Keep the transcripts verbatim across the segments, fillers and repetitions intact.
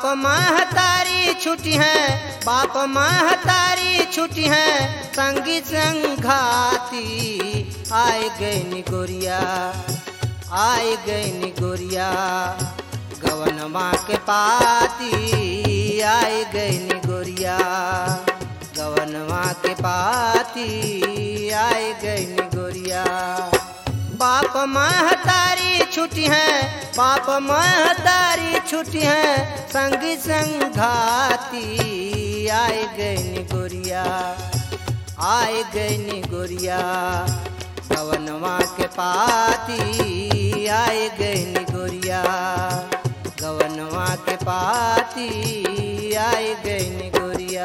महतारी छुटी है, बाप महतारी छुटी है, संगी संघाती आए गए निगोरिया, आए गए निगोरिया, गवनमा के पाती आए गए निगोरिया, गवनमा के पाती आए गए निगोरिया। बाप महतारी छुटी है, बाप महतारी छुटी है, संगी संघाती आए गए निगोरिया, आए गए निगोरिया, गवनवा के पाती आए गए निगोरिया, गवनवा के पाती आए गए निगोरिया।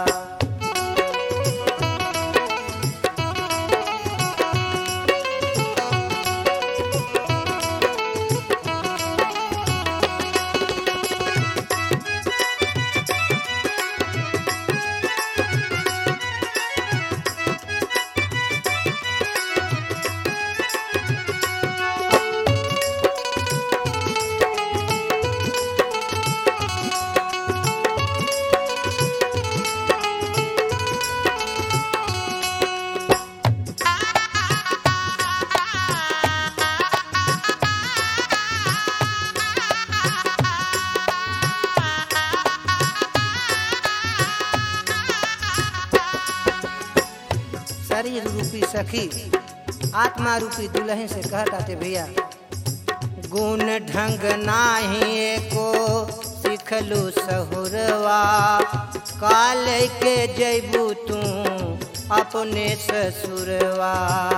शरीर रूपी सखी आत्मा रूपी दुल्हन से कहता थे भैया, गुण ढंग नाही को सिखलू सहुरवा, काल के जैबू तू अपने ससुरवा।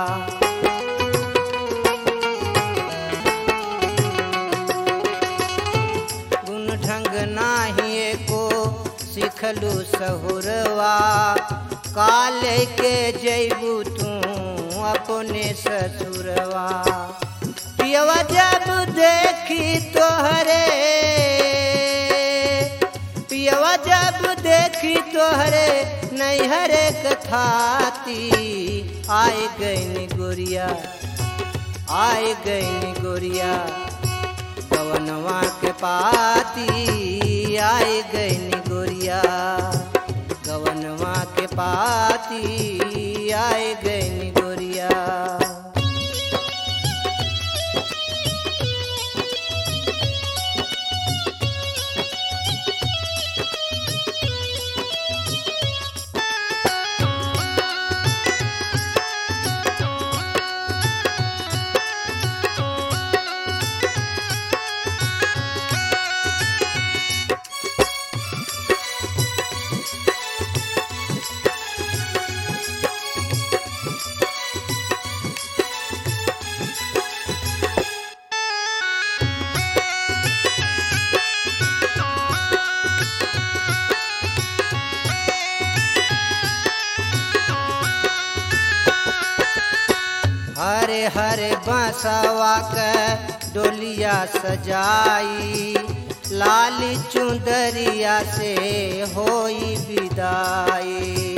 गुण ढंग नाही को सिखलू सहुरवा, काल के जैबू तू अपने ससुरवा। पियवा जब देखी तोहरे, पियवा जब देखी तोहरे नैहरे कथाती आए गए निगोरिया, आए गए निगोरिया, गवनवा के पाती आए गए निगोरिया, गवनवा के पाती आए गए निगोरिया। हरे हरे बसवा के डोलिया सजाई, लाली चुंदरिया से होई विदाई।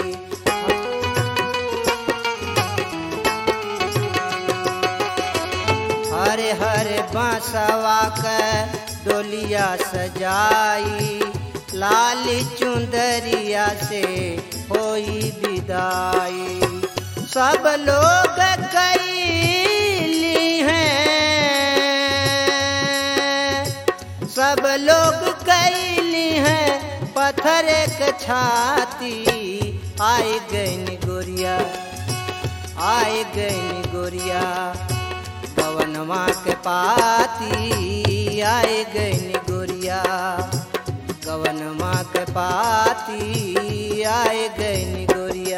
हरे हरे बसवा के डोलिया सजाई, लाली चुंदरिया से होई विदाई। सब लोग कैली हैं, सब लोग कैली हैं पत्थर के छाती आए गए निगोरिया, आए गए निगोरिया, गवनवा के पाती आए गए निगोरिया, गवनवा के पाती आए गए निगोरिया।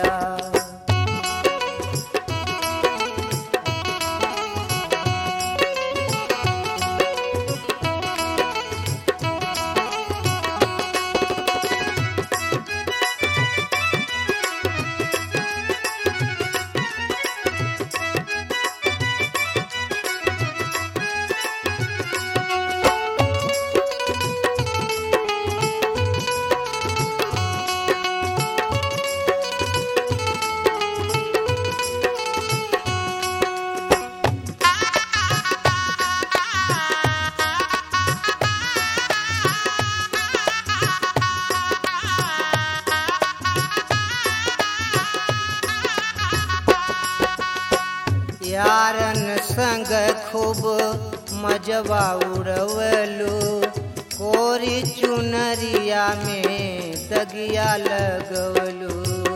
यारन संग खूब मजवा उड़वलू कोरी चुनरिया में दगिया लगवलू।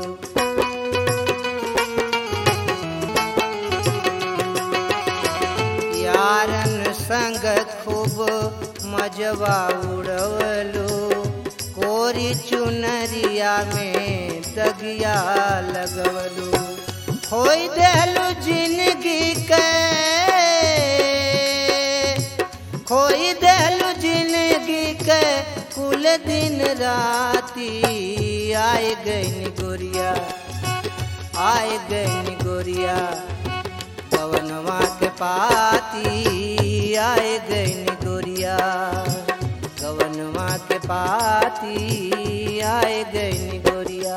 यारन संग खूब मजवा उड़वलू कोरी चुनरिया में दगिया लगवलू। खोई देहलू जिंदगी के खोई देहलू जिंदगी के कुल दिन राती। आए गईन गोरिया आए गईन गोरिया गवनवा के पाती। आए गईन गोरिया गवनवा के पाती। आए गईन गोरिया।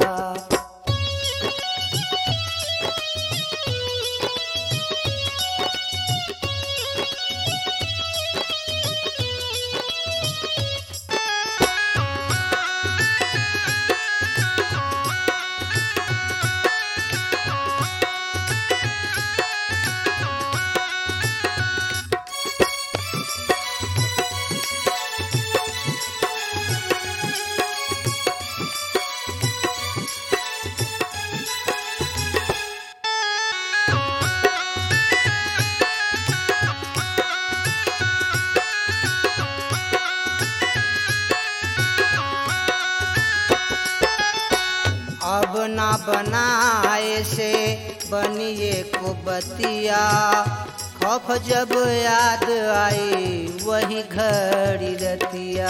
अब ना बनाए से बनिए को बतिया। खौफ जब याद आई वही घड़ी रतिया।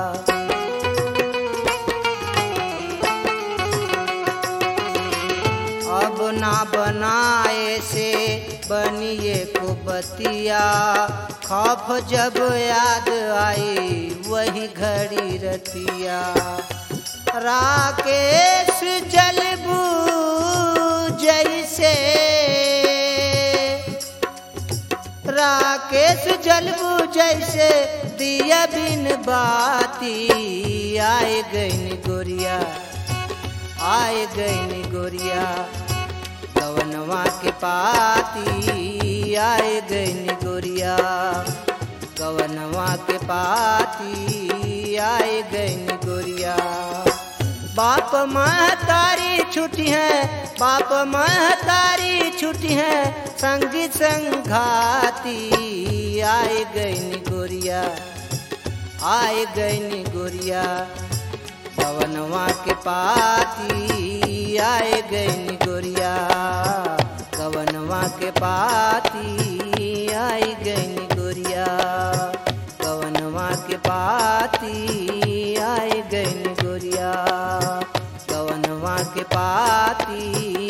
अब ना बनाए से बनिए को बतिया। खौफ जब याद आई वही घड़ी रतिया। राकेश जलबू जैसे राकेश जलबू जैसे दिया बिन बाती। आए गईन गोरिया आए गईन गोरिया गवनवा के पाती। आए गईन गोरिया गवनवा के पाती। आए गईन गोरिया। बाप महतारी छुट्टी है बाप महतारी छुट्टी है संगी संघाती। आए गईन गोरिया आए गईन गोरिया गवनवा के पाती। आए गईन गोरिया गवनवा के पाती। आए गईन गोरिया गवनवा के पाती। आए गईन गोरिया गवनवा के पाती।